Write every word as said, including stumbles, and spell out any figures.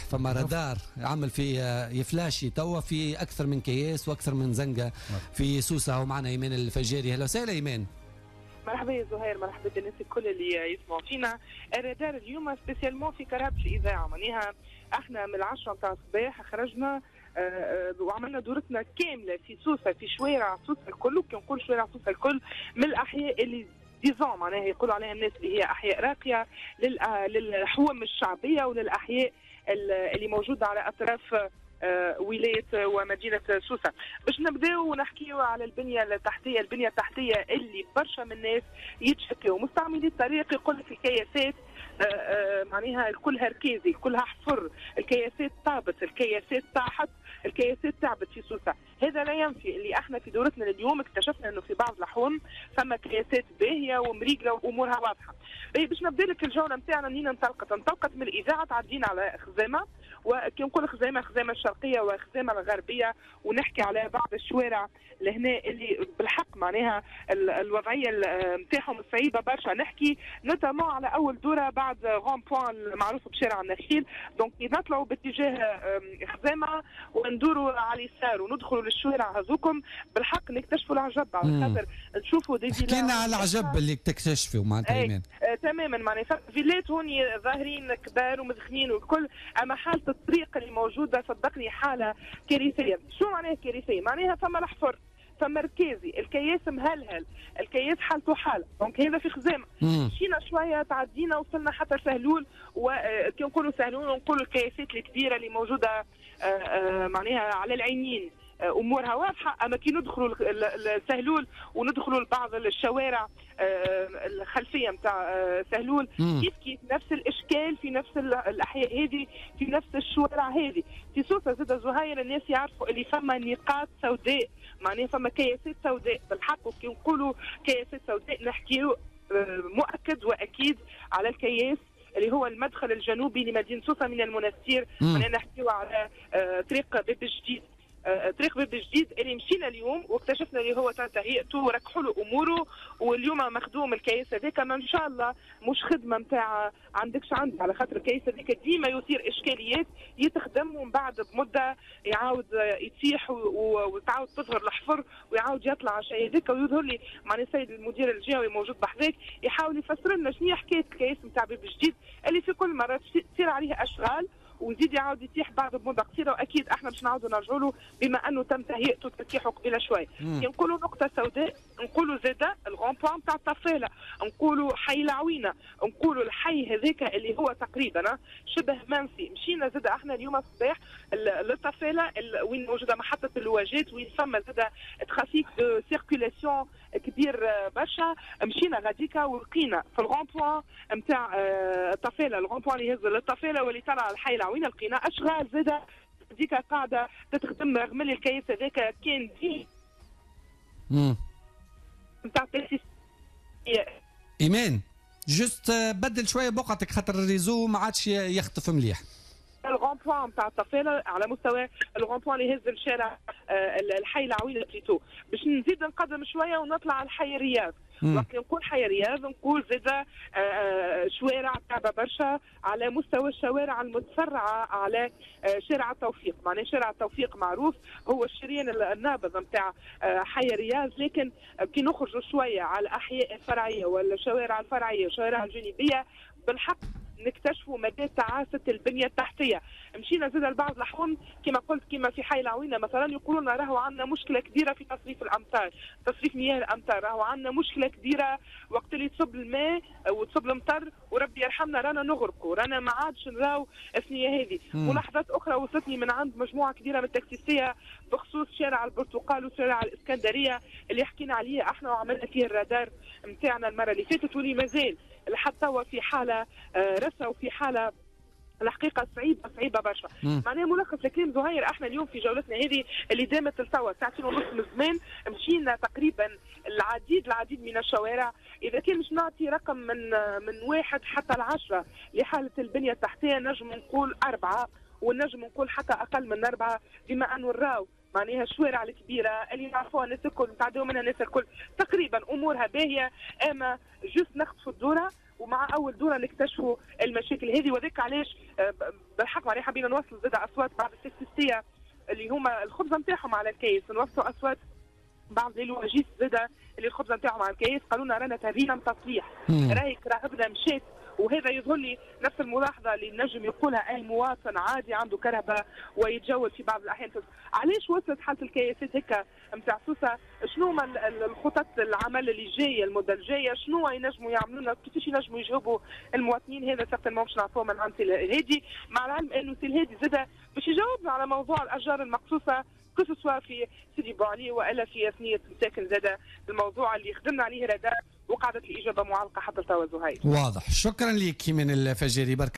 فما رادار عمل في يفلاشي توا في اكثر من كياس واكثر من زنقه في سوسه. ومعنا ايمان الفجاري. اهلا وسهلا ايمان. مرحبا يا زهير، مرحبا بالناس الكل اللي يسمعوا فينا. الرادار اليوم سبيسيالمون في كرهبة الاذاعه، معناها احنا من العشرة نتاع الصباح خرجنا أه وعملنا دورتنا كامله في سوسه، في شوارع سوسه الكل، وكي نقول شوارع سوسه الكل من الاحياء اللي ديزون معناها يقولوا عليها الناس اللي هي احياء راقيه للحوم الشعبيه وللاحياء اللي موجوده على اطراف آه ولايه ومدينه سوسه. باش نبداو ونحكيو على البنيه التحتيه، البنيه التحتيه اللي برشا من الناس يتشكوا مستعملي الطريق يقول لك الكياسات آه آه معناها كلها ركازي، كلها حفر، الكياسات طابت، الكياسات طاحت، الكياسات تعبت في سوسه. هذا لا ينفي اللي احنا في دورتنا اليوم اكتشفنا انه في بعض الاحوام ثم كياسات باهيه ومريقله وامورها واضحه. باش نبدا لك الجوله نتاعنا منين انطلقت؟ انطلقت من الاذاعه، تعدينا على خزامه، وكي نقول خزامه خزامه الشرقيه وخزامه الغربيه، ونحكي على بعض الشوارع لهنا اللي بالحق معناها الوضعيه نتاعهم صعيبه برشا. نحكي نوتامون على اول دوره بعد غون بوان المعروف بشارع النخيل. دونك نطلعوا باتجاه خزامه وندوروا على اليسار وندخلوا للشوارع هذوكم، بالحق نكتشفوا العجب على خاطر نشوفوا دي فيلات. حكينا على العجب اللي تكتشفوا معناتها ايمان. آه تماما، معناها فيلات هوني ظاهرين كبار ومدخنين والكل، اما حاله الطريق اللي موجوده صدقني حاله كارثيه. شو معناها كارثيه؟ معناها فما الحفر، فما ركازي، الكياس مهلهل، الكياس حالته حاله. دونك هذا في خزامه. مشينا شويه تعدينا وصلنا حتى سهلول، وكي نقولوا سهلول نقولوا الكياسات الكبيره اللي موجوده معناها على العينين امورها واضحه. اما كي ندخلوا السهلول وندخلوا لبعض الشوارع الخلفيه نتاع سهلول، كيف كيف نفس الاشكال في نفس الاحياء هذه، في نفس الشوارع هذه. في سوسه زاد زهاير الناس يعرفوا اللي فما نقاط سوداء، معناها فما كياسات سوداء بالحق. وكي نقولوا كياسات سوداء نحكيو مؤكد واكيد على الكياس اللي هو المدخل الجنوبي لمدينه سوسه من المنستير. معناها نحكيو على طريق باب الجديد، طريق باب الجديد اللي مشينا اليوم واكتشفنا اللي هو تهيئته وركحوا له اموره، واليوم مخدوم الكيس هذاك. ما ان شاء الله مش خدمه نتاع عندكش عندي، على خاطر الكيس هذاك ديما يثير اشكاليات، يتخدم ومن بعد بمده يعاود يتيح وتعاود تظهر الحفر ويعاود يطلع شيء هذاك. ويظهر لي معني السيد المدير الجهوي موجود بحذاك يحاول يفسر لنا شنو حكايه الكيس نتاع باب الجديد اللي في كل مره تصير عليه اشغال ويزيد يعاود يتيح بعد بمده قصيره. واكيد احنا باش نعاودوا نرجعوا له بما انه تم تهيئته وتركيحه قبيله شوي. كي نقولوا نقطه سوداء نقولوا زاده الغون بوان تاع الطفيله، نقولوا حي العوينه، نقولوا الحي هذاك اللي هو تقريبا شبه منسي. مشينا زاده احنا اليوم الصباح للطفيله وين موجوده محطه اللواجات، وين فما زاده ترافيك دو سيركولاسيون كبير برشا. مشينا غاديكا ولقينا في الغون بوان نتاع الطفيله، الغون بوان اللي يهز للطفيله واللي طلع على الحي العوينه، لقينا اشغال زاده ديك قاعده تتخدم رغم اللي الكيس هذاك كان دي امم نتاع ايمان. جست بدل شويه بقعتك خاطر الريزو ما عادش يخطف مليح. الغون بوان نتاع الطفيله على مستوى الغون بوان اللي يهز الشارع الحي العوينه بليتو. باش نزيد نقدم شويه ونطلع على الحي الرياض. وقت نقول حي الرياض نقول زاده شوارع تعبه برشا على مستوى الشوارع المتفرعه على شارع التوفيق. معناه شارع التوفيق معروف هو الشريان النابض نتاع حي الرياض، لكن كي نخرجوا شويه على الاحياء الفرعيه ولا الشوارع الفرعيه والشوارع الجانبيه بالحق نكتشفوا مدى تعاسة البنية التحتية. مشينا زاد لبعض الأحوام كما قلت كما في حي العوينة مثلا يقولون راهو عندنا مشكلة كبيرة في تصريف الأمطار، تصريف مياه الأمطار، راهو عندنا مشكلة كبيرة وقت اللي تصب الماء وتصب المطر وربي يرحمنا رانا نغرقوا، رانا ما عادش نراو الثنية هذه. ملاحظات أخرى وصلتني من عند مجموعة كبيرة من التكسيسية بخصوص شارع البرتقال وشارع الإسكندرية اللي حكينا عليه احنا وعملنا فيه الرادار نتاعنا المرة اللي فاتت، واللي مازال لحد توا في حالة رسا وفي حالة الحقيقه صعيبه صعيبه برشا. معناها ملخص لكلام زهير، احنا اليوم في جولتنا هذه اللي دامت لتوا ساعتين ونص من زمان مشينا تقريبا العديد العديد من الشوارع. اذا كان مش نعطي رقم من من واحد حتى العشره لحاله البنيه التحتيه نجم نقول اربعه، ونجم نقول حتى اقل من اربعه، بما انه نراو معناها الشوارع الكبيره اللي نعرفوها الناس الكل نتعداو منها الناس الكل تقريبا امورها باهيه. اما جوست نخطفوا الدوره ومع اول دوره نكتشفوا المشاكل هذه. وذاك علاش بالحق معناها حبينا نوصلوا زاد اصوات بعض السيستية اللي هما الخبزه نتاعهم على الكيس، نوصلوا اصوات بعض الواجيس زاده اللي الخبزه نتاعهم على الكيس، قالوا لنا رانا تابعين تصليح، رايك راهبنا مشيت. وهذا يظهر لي نفس الملاحظه اللي نجم يقولها اي مواطن عادي عنده كرهبه ويتجول في بعض الاحيان. علاش وصلت حاله الكياسات هكا نتاع سوسه؟ شنو هما الخطط العمل اللي جايه المده الجايه؟ شنو ينجموا يعملوا لنا؟ كيفاش ينجموا يجاوبوا المواطنين؟ هذا سيغتين ما باش نعرفوه من عند سي الهادي، مع العلم انه سي الهادي زاد باش يجاوبنا على موضوع الاجار المقصوصه كسوا في سيدي بوعلي والا في ثنيه مساكن زاد، الموضوع اللي خدمنا عليه رادار وقعدت الاجابه معلقه حتى لتوا زهير. واضح. شكرا لك من الفجيري.